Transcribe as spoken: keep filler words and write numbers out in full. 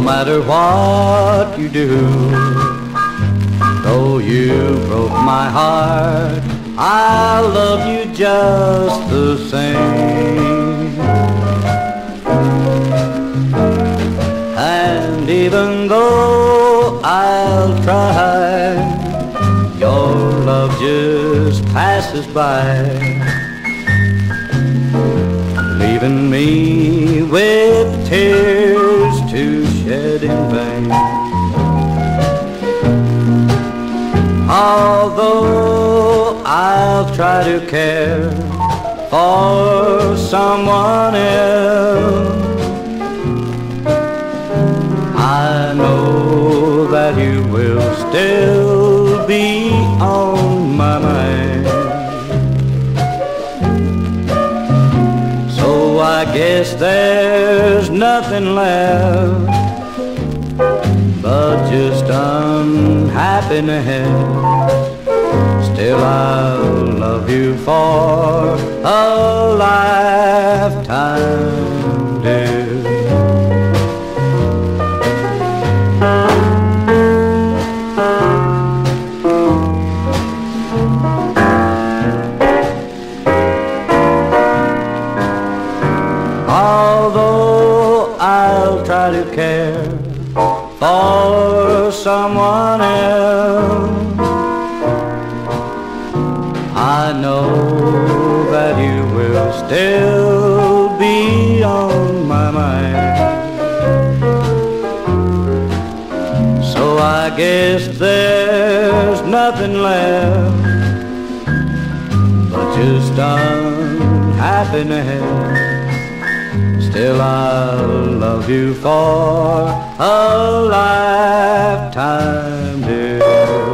matter what you do, though you broke my heart, I love you just the same. And even though I'll try, your love just passes by, leaving me with tears to shed in vain. Although I'll try to care for someone else, I know that you will still be on my mind. So I guess there's nothing left but just unhappiness. Still I'll love you for a lifetime, dear. Although I'll try to care for someone else, I know that you will still be on my mind. So I guess there's nothing left but just unhappiness. Still I'll love you for a lifetime, dear.